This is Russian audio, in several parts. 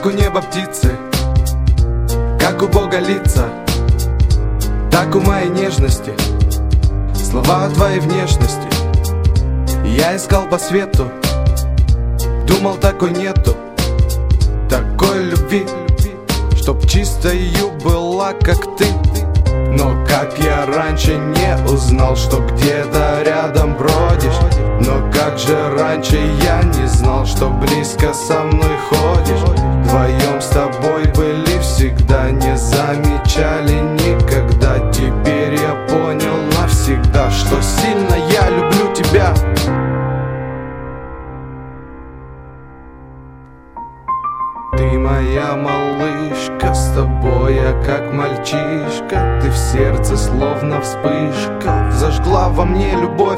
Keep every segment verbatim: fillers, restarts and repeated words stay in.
Как у неба птицы, как у Бога лица, так у моей нежности слова о твоей внешности. Я искал по свету, думал, такой нету, такой любви, чтоб чистою была, как ты. Но как я раньше не узнал, что где-то рядом бродишь. Но как же раньше я не знал, что близко со мной ходишь. Вдвоем с тобой были всегда, не замечали никогда. Теперь я понял навсегда, что сильно я люблю тебя. Ты моя малышка, с тобой я как мальчишка. Ты в сердце словно вспышка, зажгла во мне любовь.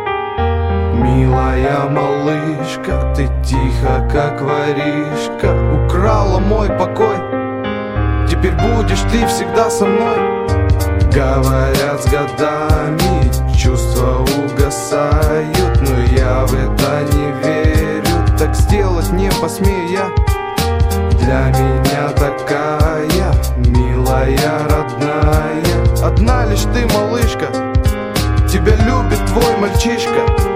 Милая малышка, ты тихо как воришка, украла мой покой. Теперь будешь ты всегда со мной. Говорят, с годами чувства угасают, но я в это не верю, так сделать не посмею я. Для меня такая милая, родная, одна лишь ты, малышка, тебя любит твой мальчишка.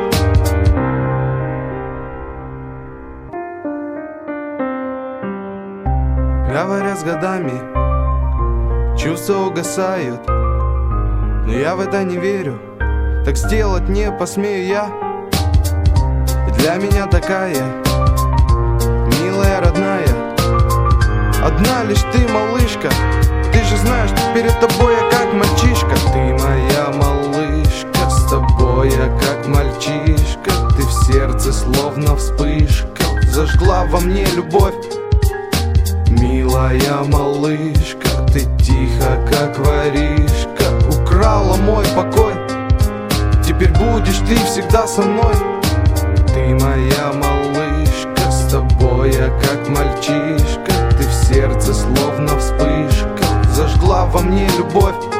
Говорят, с годами чувства угасают, но я в это не верю, так сделать не посмею я. Для меня такая милая, родная, одна лишь ты, малышка. Ты же знаешь, что перед тобой я как мальчишка. Ты моя малышка, с тобой я как мальчишка. Ты в сердце словно вспышка, зажгла во мне любовь. Милая малышка, ты тихо как воришка, украла мой покой. Теперь будешь ты всегда со мной. Ты моя малышка, с тобой я как мальчишка. Ты в сердце словно вспышка, зажгла во мне любовь.